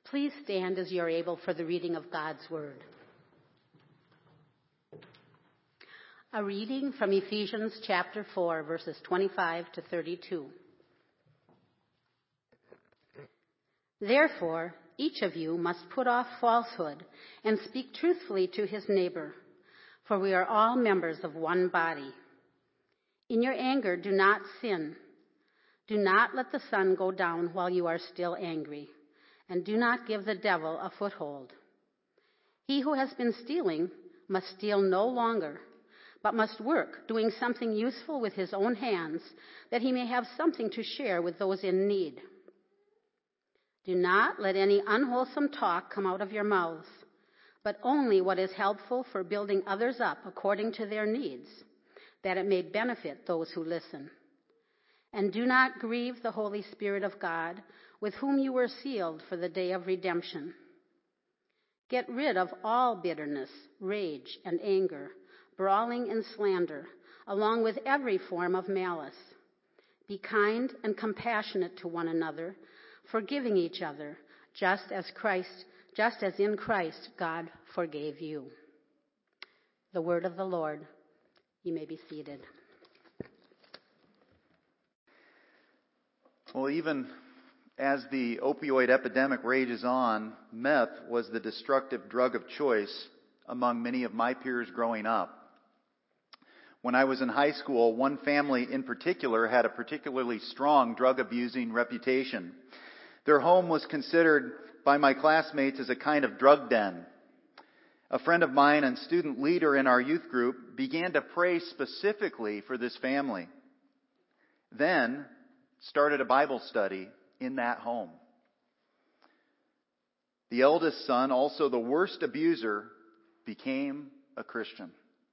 Please stand as you are able for the reading of God's Word. A reading from Ephesians chapter 4, verses 25 to 32. Therefore, each of you must put off falsehood and speak truthfully to his neighbor, for we are all members of one body. In your anger, do not sin. Do not let the sun go down while you are still angry, and do not give the devil a foothold. He who has been stealing must steal no longer, but must work, doing something useful with his own hands, that he may have something to share with those in need. Do not let any unwholesome talk come out of your mouths, but only what is helpful for building others up according to their needs, that it may benefit those who listen. And do not grieve the Holy Spirit of God, with whom you were sealed for the day of redemption. Get rid of all bitterness, rage, and anger, brawling and slander, along with every form of malice. Be kind and compassionate to one another, forgiving each other, just as in Christ God forgave you. The word of the Lord. You may be seated. Well, even as the opioid epidemic rages on, meth was the destructive drug of choice among many of my peers growing up. When I was in high school, one family in particular had a particularly strong drug-abusing reputation. Their home was considered by my classmates as a kind of drug den. A friend of mine and student leader in our youth group began to pray specifically for this family. Then started a Bible study in that home. The eldest son, also the worst abuser, became a Christian.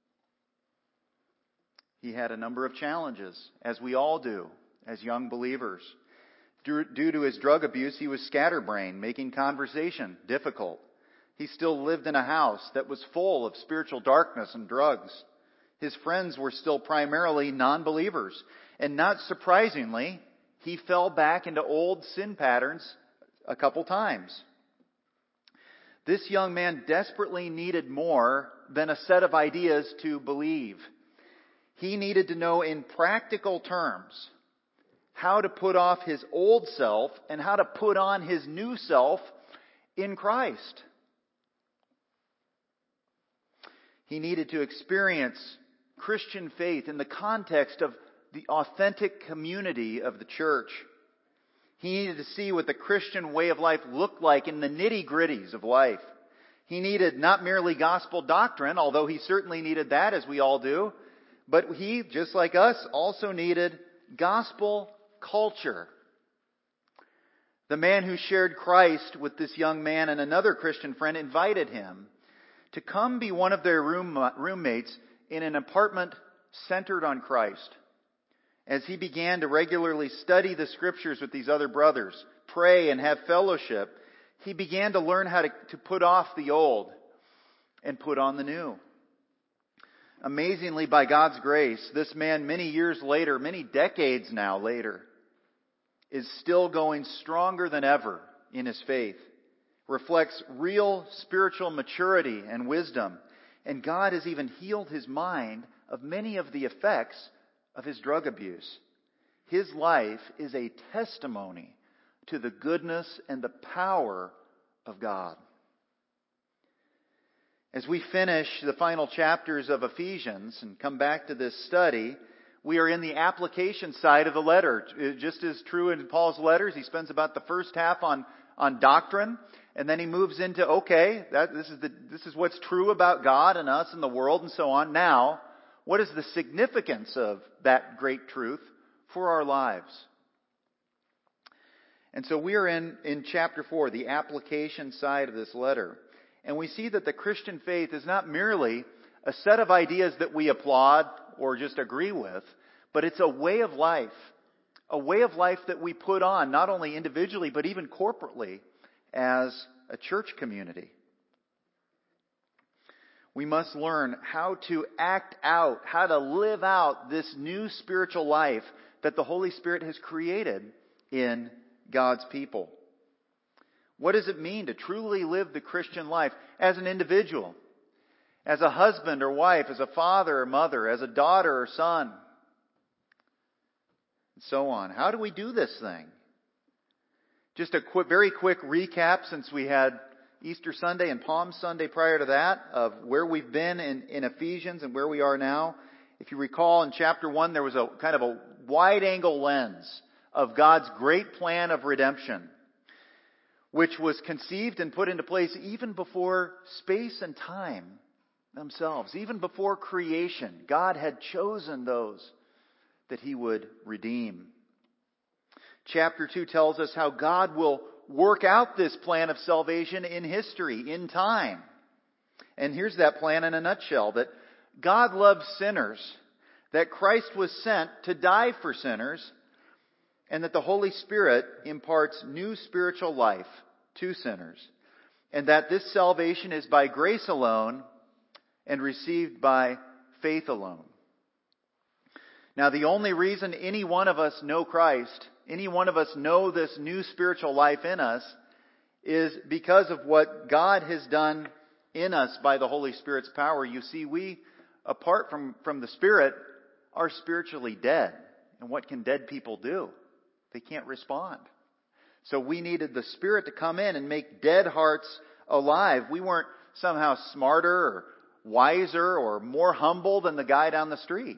He had a number of challenges, as we all do, as young believers. Due to his drug abuse, he was scatterbrained, making conversation difficult. He still lived in a house that was full of spiritual darkness and drugs. His friends were still primarily non-believers. And not surprisingly, he fell back into old sin patterns a couple times. This young man desperately needed more than a set of ideas to believe. He needed to know in practical terms how to put off his old self and how to put on his new self in Christ. He needed to experience Christian faith in the context of the authentic community of the church. He needed to see what the Christian way of life looked like in the nitty-gritties of life. He needed not merely gospel doctrine, although he certainly needed that, as we all do, but he, just like us, also needed gospel culture. The man who shared Christ with this young man and another Christian friend invited him to come be one of their roommates in an apartment centered on Christ. As he began to regularly study the scriptures with these other brothers, pray and have fellowship, he began to learn how to put off the old and put on the new. Amazingly, by God's grace, this man many years later, many decades now later, is still going stronger than ever in his faith, reflects real spiritual maturity and wisdom, and God has even healed his mind of many of the effects of his drug abuse. His life is a testimony to the goodness and the power of God. As we finish the final chapters of Ephesians and come back to this study, we are in the application side of the letter. Just as true in Paul's letters, he spends about the first half on doctrine, and then he moves into, this is what's true about God and us and the world and so on. Now, what is the significance of that great truth for our lives? And so we are in chapter 4, the application side of this letter. And we see that the Christian faith is not merely a set of ideas that we applaud or just agree with, but it's a way of life that we put on, not only individually, but even corporately as a church community. We must learn how to act out, how to live out this new spiritual life that the Holy Spirit has created in God's people. What does it mean to truly live the Christian life as an individual? As a husband or wife, as a father or mother, as a daughter or son, and so on. How do we do this thing? Just a very quick recap, since we had Easter Sunday and Palm Sunday prior to that, of where we've been in Ephesians and where we are now. If you recall, in chapter 1, there was a kind of a wide-angle lens of God's great plan of redemption, which was conceived and put into place even before space and time themselves. Even before creation, God had chosen those that He would redeem. Chapter 2 tells us how God will work out this plan of salvation in history, in time. And here's that plan in a nutshell: that God loves sinners, that Christ was sent to die for sinners, and that the Holy Spirit imparts new spiritual life to sinners, and that this salvation is by grace alone and received by faith alone. Now, the only reason any one of us know Christ, any one of us know this new spiritual life in us, is because of what God has done in us by the Holy Spirit's power. You see, we, apart from the Spirit, are spiritually dead. And what can dead people do? They can't respond. So we needed the Spirit to come in and make dead hearts alive. We weren't somehow smarter or wiser or more humble than the guy down the street.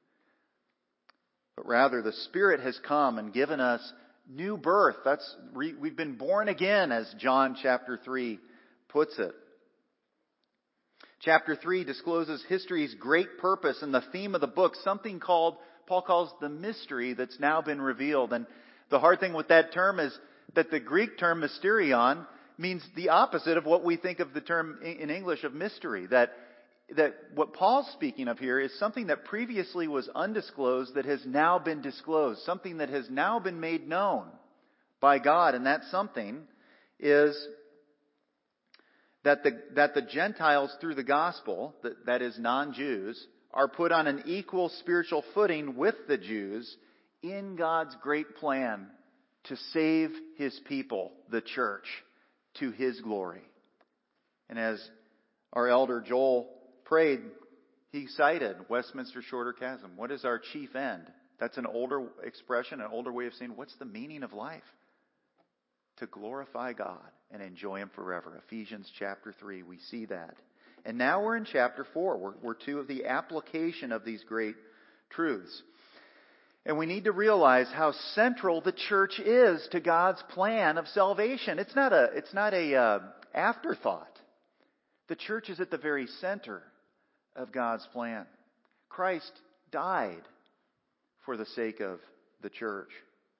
But rather, the Spirit has come and given us new birth. We've been born again, as John chapter 3 puts it. Chapter 3 discloses history's great purpose and the theme of the book, something Paul calls the mystery that's now been revealed. And the hard thing with that term is that the Greek term mysterion means the opposite of what we think of the term in English of mystery. That what Paul's speaking of here is something that previously was undisclosed that has now been disclosed. Something that has now been made known by God. And that something is that the Gentiles through the gospel, that is non-Jews, are put on an equal spiritual footing with the Jews in God's great plan to save His people, the church, to His glory. And as our elder Joel prayed, he cited Westminster Shorter Catechism. What is our chief end? That's an older expression, an older way of saying, what's the meaning of life? To glorify God and enjoy Him forever. Ephesians chapter 3, we see that. And now we're in chapter 4. We're to the application of these great truths. And we need to realize how central the church is to God's plan of salvation. It's not a afterthought. The church is at the very center of God's plan. Christ died for the sake of the church.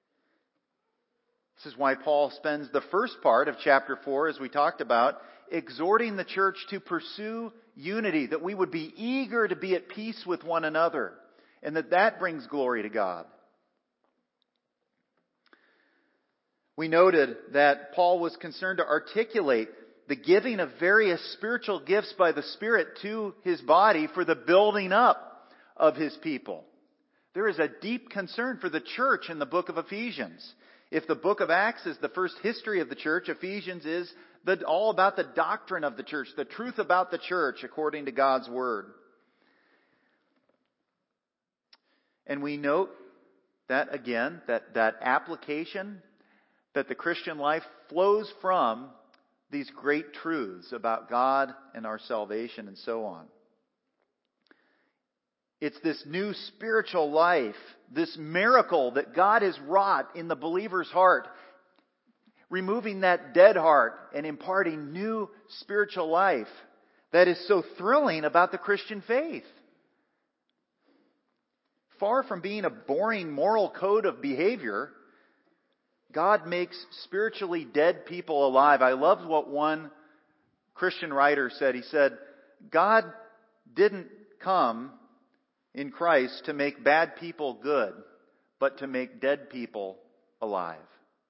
This is why Paul spends the first part of chapter 4, as we talked about, exhorting the church to pursue unity, that we would be eager to be at peace with one another, and that brings glory to God. We noted that Paul was concerned to articulate the giving of various spiritual gifts by the Spirit to his body for the building up of his people. There is a deep concern for the church in the book of Ephesians. If the book of Acts is the first history of the church, Ephesians is all about the doctrine of the church, the truth about the church according to God's Word. And we note that, again, that application, that the Christian life flows from these great truths about God and our salvation and so on. It's this new spiritual life, this miracle that God has wrought in the believer's heart, removing that dead heart and imparting new spiritual life, that is so thrilling about the Christian faith. Far from being a boring moral code of behavior, God makes spiritually dead people alive. I loved what one Christian writer said. He said, God didn't come in Christ to make bad people good, but to make dead people alive.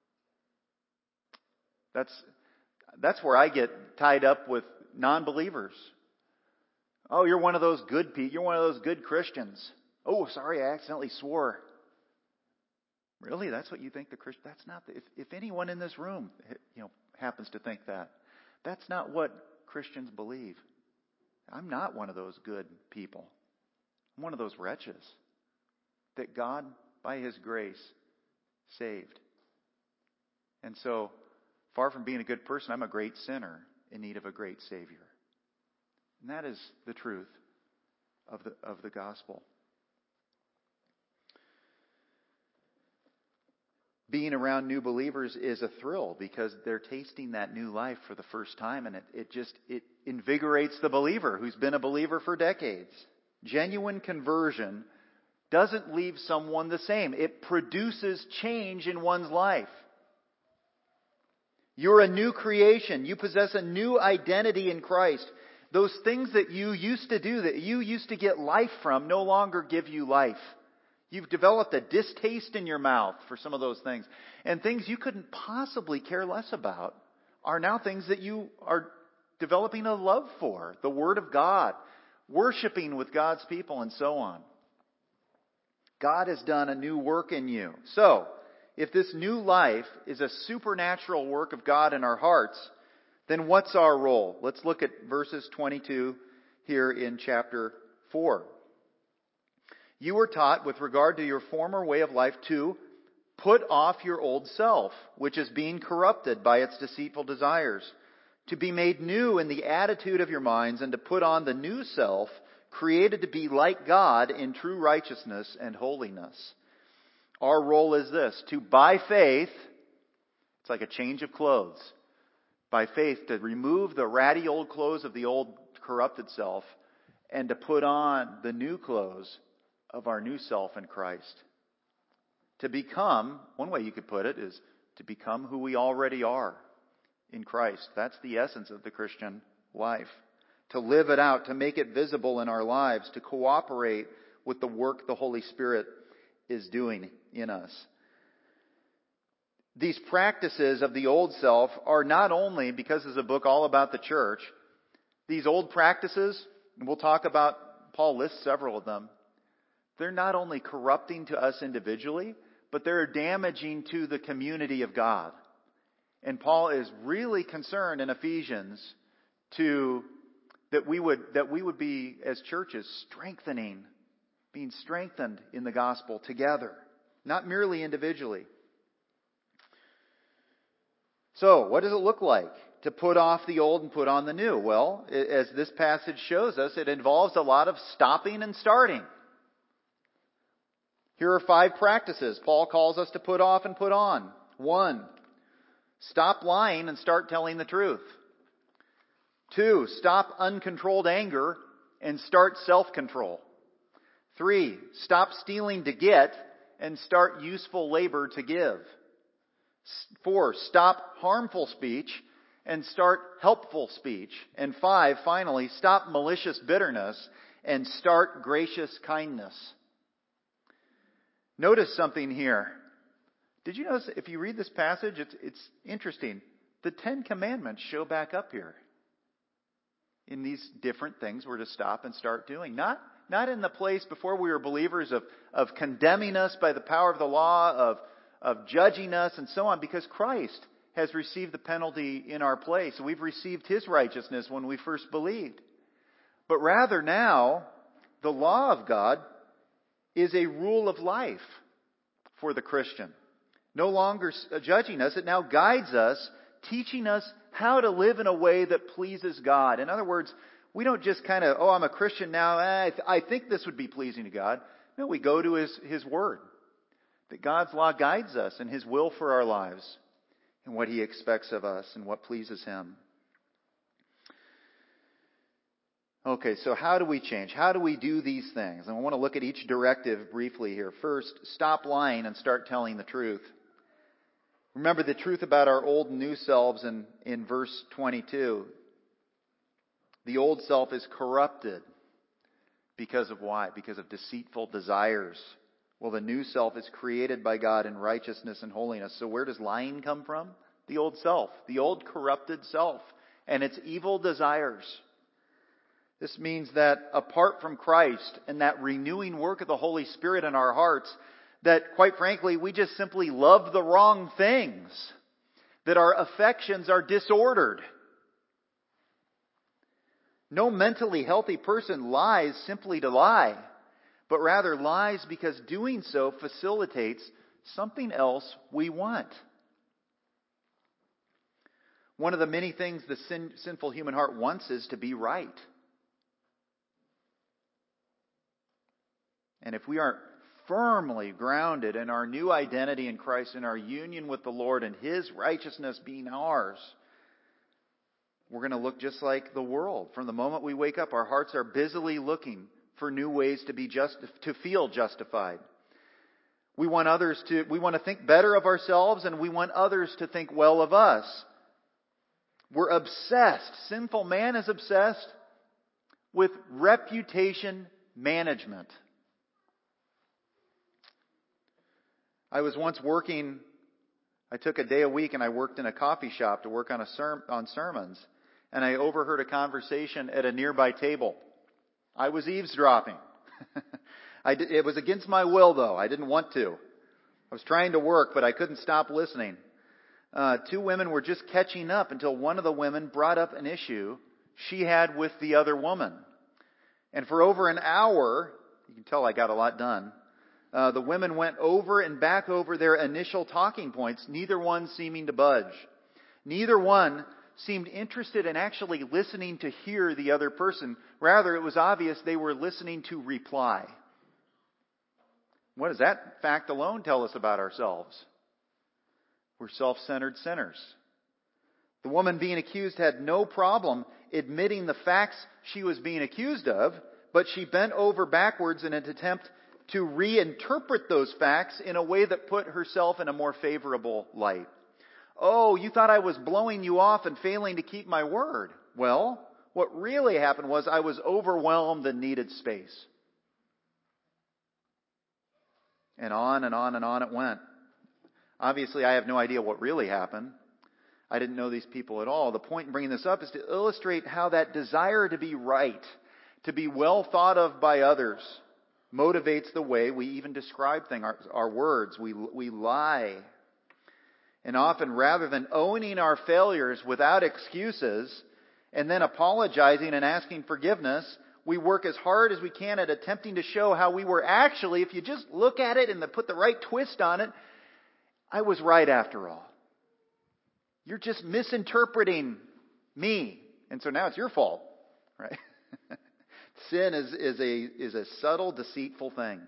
That's where I get tied up with non-believers. Oh, you're one of those good people. You're one of those good Christians. Oh, sorry, I accidentally swore. Really? That's what you think the Christian? That's not. If anyone in this room, happens to think that. That's not what Christians believe. I'm not one of those good people. I'm one of those wretches that God, by His grace, saved. And so, far from being a good person, I'm a great sinner in need of a great Savior. And that is the truth of the gospel. Being around new believers is a thrill because they're tasting that new life for the first time, and it invigorates the believer who's been a believer for decades. Genuine conversion doesn't leave someone the same. It produces change in one's life. You're a new creation. You possess a new identity in Christ. Those things that you used to do, that you used to get life from, no longer give you life. You've developed a distaste in your mouth for some of those things. And things you couldn't possibly care less about are now things that you are developing a love for. The Word of God, worshiping with God's people, and so on. God has done a new work in you. So, if this new life is a supernatural work of God in our hearts, then what's our role? Let's look at verses 22 here in chapter 4. You were taught with regard to your former way of life to put off your old self, which is being corrupted by its deceitful desires, to be made new in the attitude of your minds, and to put on the new self, created to be like God in true righteousness and holiness. Our role is this, to by faith, it's like a change of clothes, by faith to remove the ratty old clothes of the old corrupted self and to put on the new clothes of our new self in Christ. To become, one way you could put it is to become who we already are in Christ. That's the essence of the Christian life. To live it out, to make it visible in our lives, to cooperate with the work the Holy Spirit is doing in us. These practices of the old self are not only, because it's a book all about the church, these old practices, and we'll talk about, Paul lists several of them, they're not only corrupting to us individually, but they're damaging to the community of God. And Paul is really concerned in Ephesians that we would be, as churches, being strengthened in the gospel together, not merely individually. So, what does it look like to put off the old and put on the new? Well, as this passage shows us, it involves a lot of stopping and starting. Here are 5 practices Paul calls us to put off and put on. 1, stop lying and start telling the truth. 2, stop uncontrolled anger and start self-control. 3, stop stealing to get and start useful labor to give. 4, stop harmful speech and start helpful speech. And 5, finally, stop malicious bitterness and start gracious kindness. Notice something here. Did you notice, if you read this passage, it's interesting. The 10 Commandments show back up here in these different things we're to stop and start doing. Not in the place before we were believers of condemning us by the power of the law, of judging us and so on, because Christ has received the penalty in our place. We've received His righteousness when we first believed. But rather now, the law of God is a rule of life for the Christian. No longer judging us, it now guides us, teaching us how to live in a way that pleases God. In other words, we don't just kind of, I'm a Christian now, I think this would be pleasing to God. No, we go to His Word. That God's law guides us in His will for our lives and what He expects of us and what pleases Him. Okay, so how do we change? How do we do these things? And I want to look at each directive briefly here. First, stop lying and start telling the truth. Remember the truth about our old and new selves in verse 22. The old self is corrupted. Because of why? Because of deceitful desires. Well, the new self is created by God in righteousness and holiness. So where does lying come from? The old self. The old corrupted self. And its evil desires. This means that apart from Christ and that renewing work of the Holy Spirit in our hearts, that quite frankly, we just simply love the wrong things. that our affections are disordered. No mentally healthy person lies simply to lie, but rather lies because doing so facilitates something else we want. One of the many things the sinful human heart wants is to be right. And if we aren't firmly grounded in our new identity in Christ, in our union with the Lord and His righteousness being ours, we're going to look just like the world. From the moment we wake up, our hearts are busily looking for new ways to feel justified. We want to think better of ourselves, and we want others to think well of us. We're obsessed. Sinful man is obsessed with reputation management. I was once I took a day a week and I worked in a coffee shop to work on sermons. And I overheard a conversation at a nearby table. I was eavesdropping. It was against my will, though. I didn't want to. I was trying to work, but I couldn't stop listening. Two women were just catching up until one of the women brought up an issue she had with the other woman. And for over an hour, you can tell I got a lot done, the women went over and back over their initial talking points, neither one seeming to budge. Neither one seemed interested in actually listening to hear the other person. Rather, it was obvious they were listening to reply. What does that fact alone tell us about ourselves? We're self-centered sinners. The woman being accused had no problem admitting the facts she was being accused of, but she bent over backwards in an attempt to reinterpret those facts in a way that put herself in a more favorable light. Oh, you thought I was blowing you off and failing to keep my word. Well, what really happened was I was overwhelmed and needed space. And on and on and on it went. Obviously, I have no idea what really happened. I didn't know these people at all. The point in bringing this up is to illustrate how that desire to be right, to be well thought of by others, motivates the way we even describe things, our words. We lie. And often, rather than owning our failures without excuses and then apologizing and asking forgiveness, we work as hard as we can at attempting to show how we were actually, if you just look at it and put the right twist on it, I was right after all. You're just misinterpreting me. And so now it's your fault, right? Sin is a subtle, deceitful thing.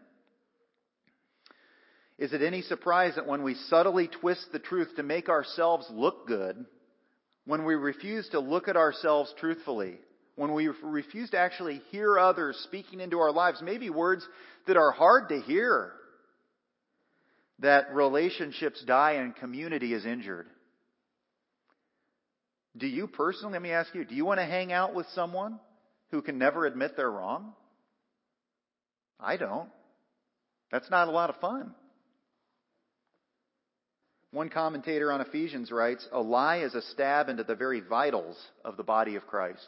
Is it any surprise that when we subtly twist the truth to make ourselves look good, when we refuse to look at ourselves truthfully, when we refuse to actually hear others speaking into our lives, maybe words that are hard to hear, that relationships die and community is injured? Do you personally, let me ask you, do you want to hang out with someone who can never admit they're wrong? I don't. That's not a lot of fun. One commentator on Ephesians writes, a lie is a stab into the very vitals of the body of Christ.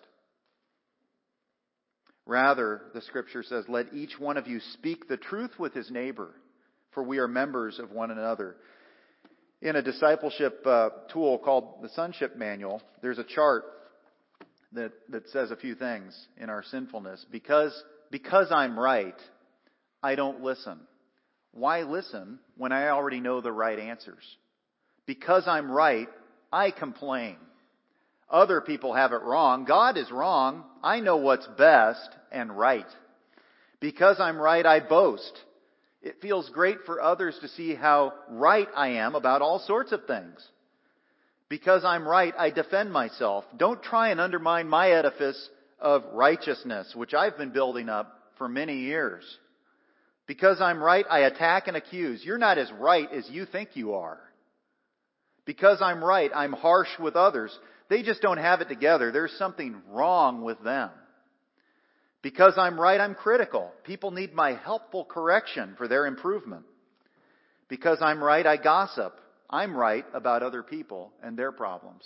Rather, the Scripture says, let each one of you speak the truth with his neighbor, for we are members of one another. In a discipleship tool called the Sonship Manual, there's a chart that says a few things in our sinfulness. Because I'm right, I don't listen. Why listen when I already know the right answers? Because I'm right, I complain. Other people have it wrong. God is wrong. I know what's best and right. Because I'm right, I boast. It feels great for others to see how right I am about all sorts of things. Because I'm right, I defend myself. Don't try and undermine my edifice of righteousness, which I've been building up for many years. Because I'm right, I attack and accuse. You're not as right as you think you are. Because I'm right, I'm harsh with others. They just don't have it together. There's something wrong with them. Because I'm right, I'm critical. People need my helpful correction for their improvement. Because I'm right, I gossip. I'm right about other people and their problems.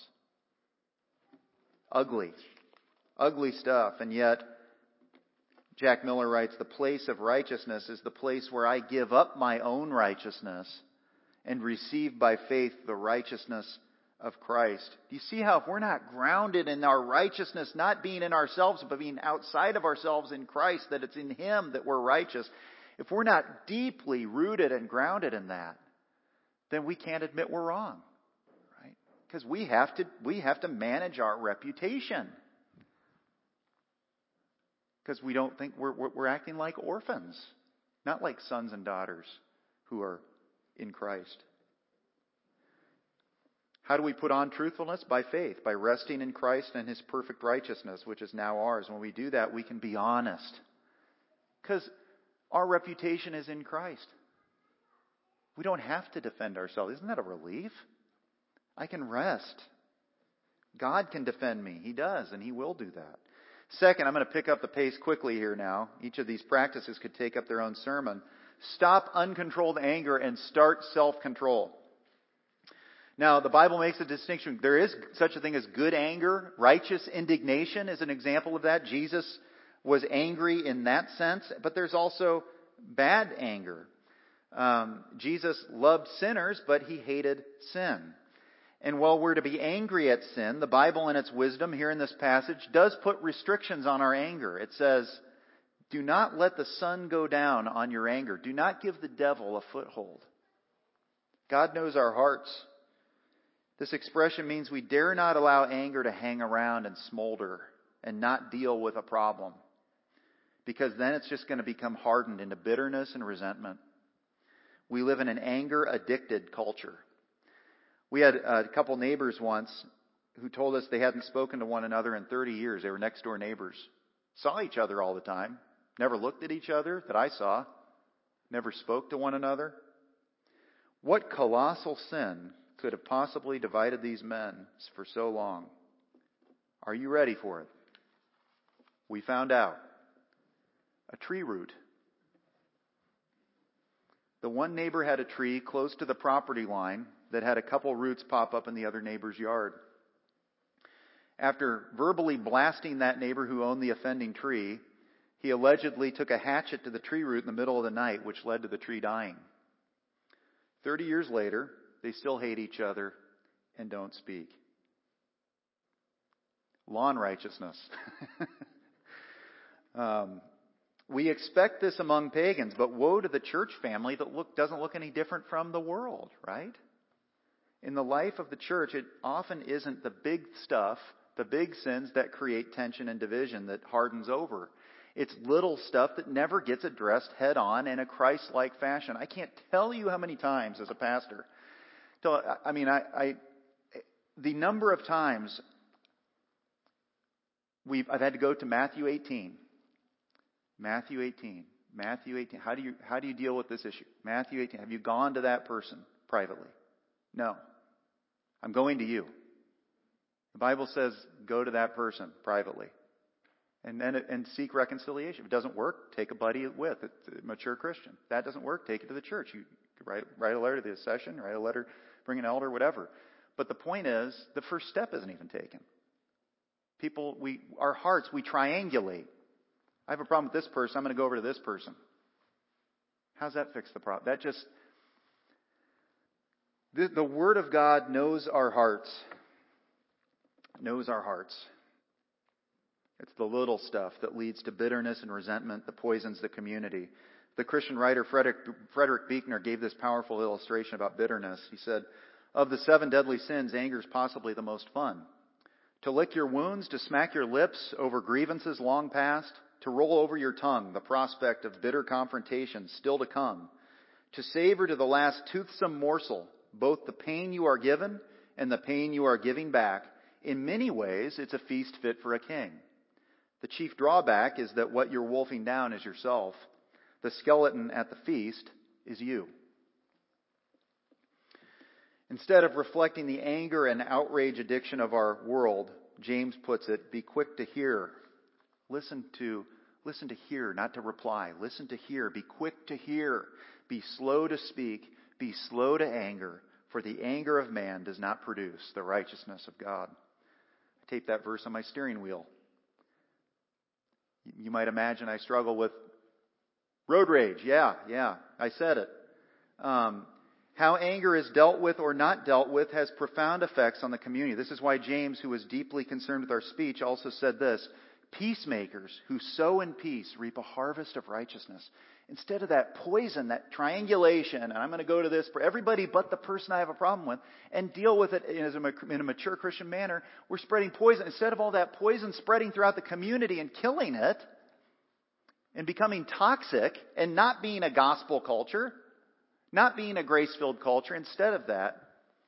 Ugly. Ugly stuff. And yet, Jack Miller writes, the place of righteousness is the place where I give up my own righteousness and receive by faith the righteousness of Christ. Do you see how if we're not grounded in our righteousness, not being in ourselves, but being outside of ourselves in Christ, that it's in Him that we're righteous, if we're not deeply rooted and grounded in that, then we can't admit we're wrong, right? Because we have to manage our reputation. Because we don't think we're acting like orphans, not like sons and daughters who are in Christ. How do we put on truthfulness? By faith, by resting in Christ and His perfect righteousness, which is now ours. When we do that, we can be honest. Because our reputation is in Christ. We don't have to defend ourselves. Isn't that a relief? I can rest. God can defend me. He does, and He will do that. Second, I'm going to pick up the pace quickly here now. Each of these practices could take up their own sermon. Stop uncontrolled anger and start self-control. Now, the Bible makes a distinction. There is such a thing as good anger. Righteous indignation is an example of that. Jesus was angry in that sense, but there's also bad anger. Jesus loved sinners, but He hated sin. And while we're to be angry at sin, the Bible in its wisdom here in this passage does put restrictions on our anger. It says, do not let the sun go down on your anger. Do not give the devil a foothold. God knows our hearts. This expression means we dare not allow anger to hang around and smolder and not deal with a problem. Because then it's just going to become hardened into bitterness and resentment. We live in an anger-addicted culture. We had a couple neighbors once who told us they hadn't spoken to one another in 30 years. They were next-door neighbors. Saw each other all the time. Never looked at each other that I saw. Never spoke to one another. What colossal sin could have possibly divided these men for so long? Are you ready for it? We found out. A tree root. The one neighbor had a tree close to the property line that had a couple roots pop up in the other neighbor's yard. After verbally blasting that neighbor who owned the offending tree, he allegedly took a hatchet to the tree root in the middle of the night, which led to the tree dying. 30 years later, they still hate each other and don't speak. Lawn righteousness. We expect this among pagans, but woe to the church family that doesn't look any different from the world, right? In the life of the church, it often isn't the big stuff, the big sins that create tension and division that hardens over. It's little stuff that never gets addressed head on in a Christ-like fashion. I can't tell you how many times as a pastor. The number of times I've had to go to Matthew 18. Matthew 18. Matthew 18. How do you deal with this issue? Matthew 18. Have you gone to that person privately? No. I'm going to you. The Bible says go to that person privately. And seek reconciliation. If it doesn't work, take a buddy with a mature Christian. If that doesn't work, take it to the church. You write a letter to the session, write a letter, bring an elder, whatever. But the point is, the first step isn't even taken. Our hearts, we triangulate. I have a problem with this person, I'm going to go over to this person. How's that fix the problem? The Word of God knows our hearts. Knows our hearts. It's the little stuff that leads to bitterness and resentment that poisons the community. The Christian writer Frederick Buechner gave this powerful illustration about bitterness. He said, of the 7 deadly sins, anger is possibly the most fun. To lick your wounds, to smack your lips over grievances long past, to roll over your tongue the prospect of bitter confrontation still to come, to savor to the last toothsome morsel both the pain you are given and the pain you are giving back. In many ways, it's a feast fit for a king. The chief drawback is that what you're wolfing down is yourself. The skeleton at the feast is you. Instead of reflecting the anger and outrage addiction of our world, James puts it, be quick to hear. Listen to hear, not to reply. Listen to hear. Be quick to hear. Be slow to speak. Be slow to anger. For the anger of man does not produce the righteousness of God. I tape that verse on my steering wheel. You might imagine I struggle with road rage. Yeah, I said it. How anger is dealt with or not dealt with has profound effects on the community. This is why James, who was deeply concerned with our speech, also said this: peacemakers who sow in peace reap a harvest of righteousness. Instead of that poison, that triangulation, and I'm going to go to this for everybody but the person I have a problem with, and deal with it in a mature Christian manner, we're spreading poison. Instead of all that poison spreading throughout the community and killing it, and becoming toxic, and not being a gospel culture, not being a grace-filled culture, instead of that,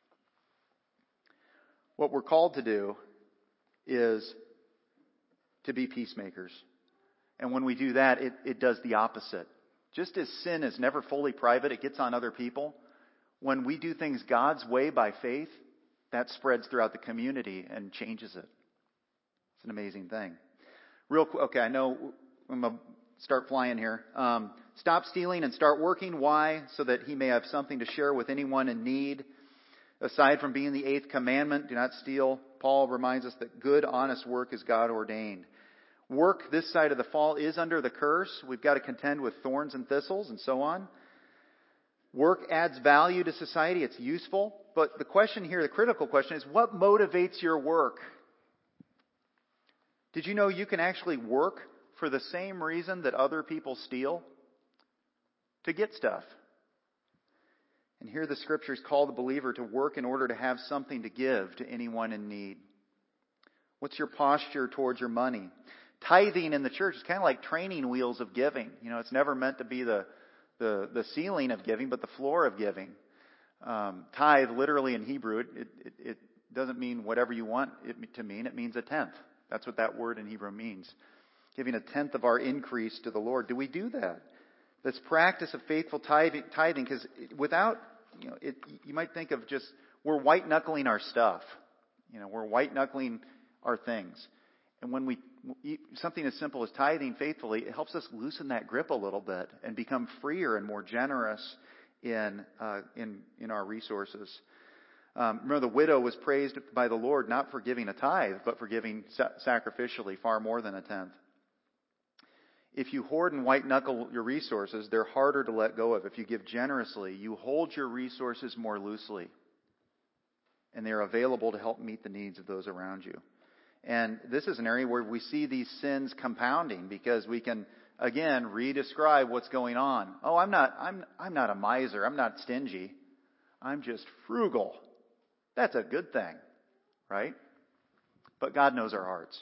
what we're called to do is to be peacemakers. And when we do that, it does the opposite. Just as sin is never fully private, it gets on other people. When we do things God's way by faith, that spreads throughout the community and changes it. It's an amazing thing. Okay, I know I'm going to start flying here. Stop stealing and start working. Why? So that he may have something to share with anyone in need. Aside from being the 8th commandment, do not steal, Paul reminds us that good, honest work is God ordained. Work this side of the fall is under the curse. We've got to contend with thorns and thistles and so on. Work adds value to society. It's useful. But the question here, the critical question is, what motivates your work? Did you know you can actually work for the same reason that other people steal? To get stuff. And here the Scriptures call the believer to work in order to have something to give to anyone in need. What's your posture towards your money? Tithing in the church is kind of like training wheels of giving. You know, it's never meant to be the ceiling of giving, but the floor of giving. Tithe, literally in Hebrew, it doesn't mean whatever you want it to mean. It means a tenth. That's what that word in Hebrew means. Giving a tenth of our increase to the Lord. Do we do that? This practice of faithful tithing, because without, you might think of just, we're white-knuckling our stuff. We're white-knuckling our things. And when we something as simple as tithing faithfully, it helps us loosen that grip a little bit and become freer and more generous in our resources. Remember, the widow was praised by the Lord not for giving a tithe, but for giving sacrificially far more than a tenth. If you hoard and white-knuckle your resources, they're harder to let go of. If you give generously, you hold your resources more loosely. And they're available to help meet the needs of those around you. And this is an area where we see these sins compounding because we can, again, re-describe what's going on. Oh, I'm not a miser. I'm not stingy. I'm just frugal. That's a good thing, right? But God knows our hearts.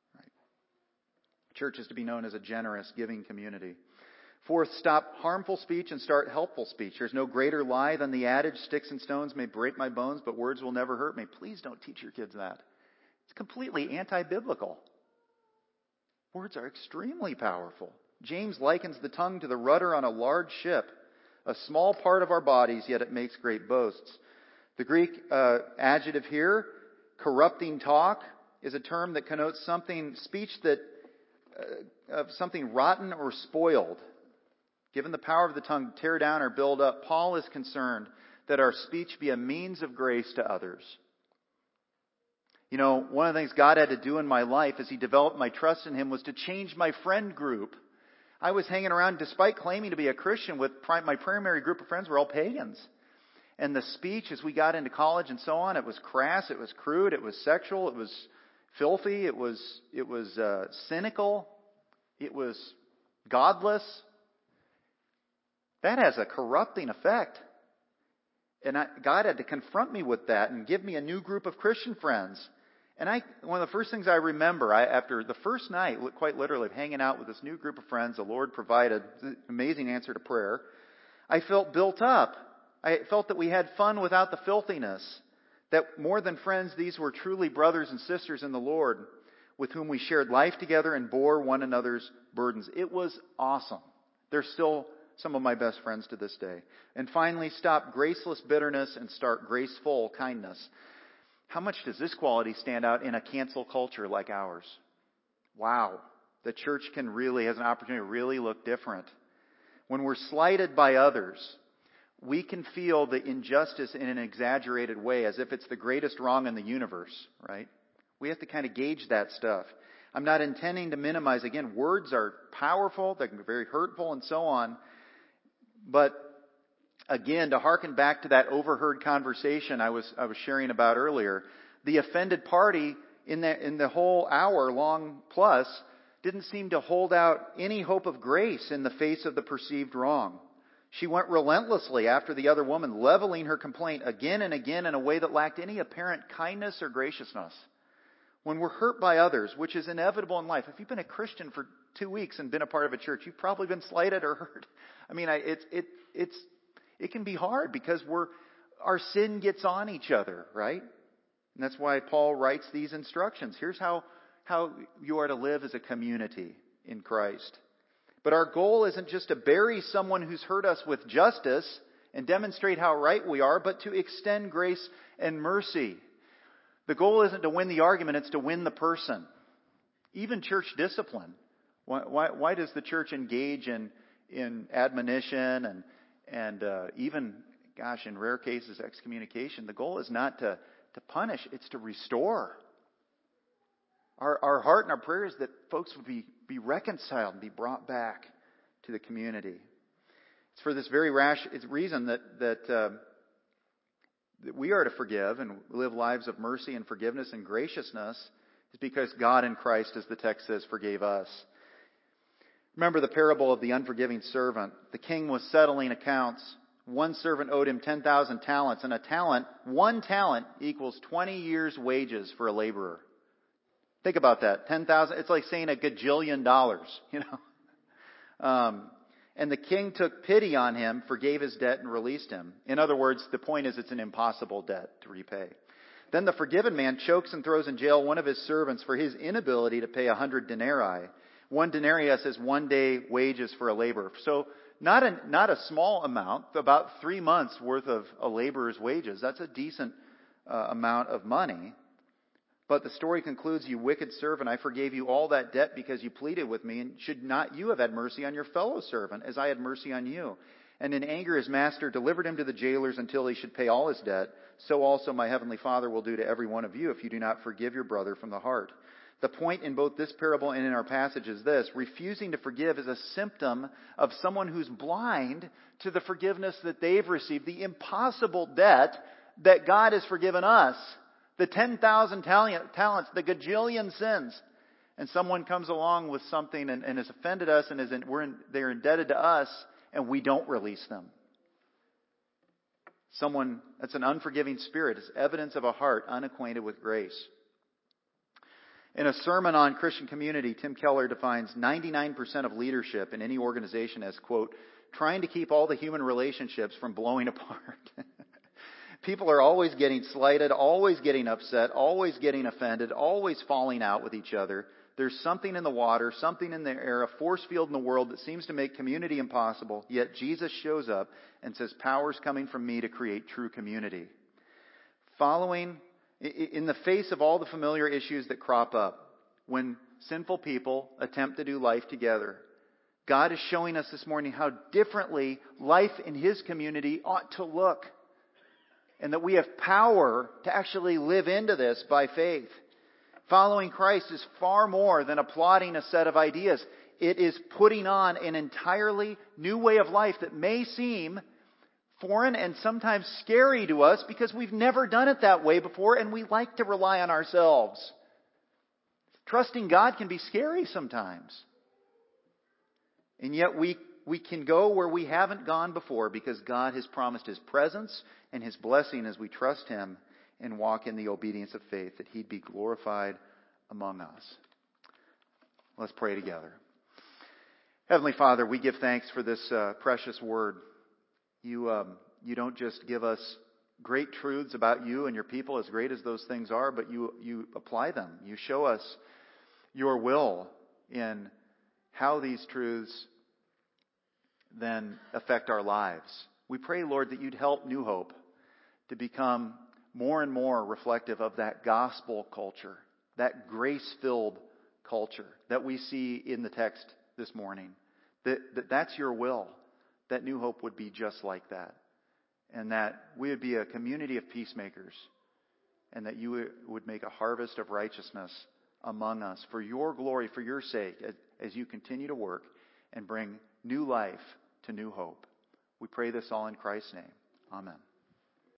Church is to be known as a generous, giving community. 4th, stop harmful speech and start helpful speech. There's no greater lie than the adage, sticks and stones may break my bones, but words will never hurt me. Please don't teach your kids that. It's completely anti-biblical. Words are extremely powerful. James likens the tongue to the rudder on a large ship, a small part of our bodies, yet it makes great boasts. The Greek adjective here, corrupting talk, is a term that connotes speech that of something rotten or spoiled. Given the power of the tongue to tear down or build up, Paul is concerned that our speech be a means of grace to others. One of the things God had to do in my life as He developed my trust in Him was to change my friend group. I was hanging around, despite claiming to be a Christian, with my primary group of friends were all pagans. And the speech as we got into college and so on, it was crass, it was crude, it was sexual, it was filthy, it was cynical, it was godless. That has a corrupting effect. And God had to confront me with that and give me a new group of Christian friends. And one of the first things I remember, after the first night, quite literally, of hanging out with this new group of friends, the Lord provided an amazing answer to prayer. I felt built up. I felt that we had fun without the filthiness. That more than friends, these were truly brothers and sisters in the Lord, with whom we shared life together and bore one another's burdens. It was awesome. They're still some of my best friends to this day. And finally, stop graceless bitterness and start graceful kindness. How much does this quality stand out in a cancel culture like ours? Wow. The church has an opportunity to really look different. When we're slighted by others, we can feel the injustice in an exaggerated way, as if it's the greatest wrong in the universe, right? We have to kind of gauge that stuff. I'm not intending to minimize. Again, words are powerful. They can be very hurtful and so on. But Again, to hearken back to that overheard conversation I was sharing about earlier, the offended party in the whole hour long plus didn't seem to hold out any hope of grace in the face of the perceived wrong. She went relentlessly after the other woman, leveling her complaint again and again in a way that lacked any apparent kindness or graciousness. When we're hurt by others, which is inevitable in life, if you've been a Christian for 2 weeks and been a part of a church, you've probably been slighted or hurt. I mean, it can be hard because our sin gets on each other, right? And that's why Paul writes these instructions. Here's how you are to live as a community in Christ. But our goal isn't just to bury someone who's hurt us with justice and demonstrate how right we are, but to extend grace and mercy. The goal isn't to win the argument, it's to win the person. Even church discipline. Why does the church engage in admonition and even, in rare cases, excommunication? The goal is not to punish, it's to restore. Our heart and our prayer is that folks would be reconciled and be brought back to the community. It's for this very reason that we are to forgive and live lives of mercy and forgiveness and graciousness, is because God in Christ, as the text says, forgave us. Remember the parable of the unforgiving servant. The king was settling accounts. One servant owed him 10,000 talents, and one talent equals 20 years' wages for a laborer. Think about that. 10,000, it's like saying $1 gajillion, you know. And the king took pity on him, forgave his debt, and released him. In other words, the point is it's an impossible debt to repay. Then the forgiven man chokes and throws in jail one of his servants for his inability to pay 100 denarii. 1 denarius is 1 day wages for a laborer. So not a small amount, about 3 months worth of a laborer's wages. That's a decent amount of money. But the story concludes, "You wicked servant, I forgave you all that debt because you pleaded with me. And should not you have had mercy on your fellow servant as I had mercy on you?" And in anger his master delivered him to the jailers until he should pay all his debt. So also my heavenly Father will do to every one of you if you do not forgive your brother from the heart. The point in both this parable and in our passage is this: refusing to forgive is a symptom of someone who's blind to the forgiveness that they've received, the impossible debt that God has forgiven us. The 10,000 talents, the gajillion sins. And someone comes along with something and has offended us and they're indebted to us, and we don't release them. That's an unforgiving spirit. It's evidence of a heart unacquainted with grace. In a sermon on Christian community, Tim Keller defines 99% of leadership in any organization as, quote, trying to keep all the human relationships from blowing apart. People are always getting slighted, always getting upset, always getting offended, always falling out with each other. There's something in the water, something in the air, a force field in the world that seems to make community impossible. Yet Jesus shows up and says, "Power's coming from me to create true community." Following, in the face of all the familiar issues that crop up when sinful people attempt to do life together, God is showing us this morning how differently life in His community ought to look. And that we have power to actually live into this by faith. Following Christ is far more than applauding a set of ideas. It is putting on an entirely new way of life that may seem foreign and sometimes scary to us because we've never done it that way before and we like to rely on ourselves. Trusting God can be scary sometimes. And yet we can go where we haven't gone before because God has promised His presence and His blessing as we trust Him and walk in the obedience of faith, that He'd be glorified among us. Let's pray together. Heavenly Father, we give thanks for this precious word. You don't just give us great truths about You and Your people, as great as those things are, but you apply them. You show us Your will in how these truths then affect our lives. We pray, Lord, that You'd help New Hope to become more and more reflective of that gospel culture, that grace-filled culture that we see in the text this morning. That's Your will, that New Hope would be just like that. And that we would be a community of peacemakers. And that You would make a harvest of righteousness among us for Your glory, for Your sake, as You continue to work and bring new life to New Hope. We pray this all in Christ's name. Amen.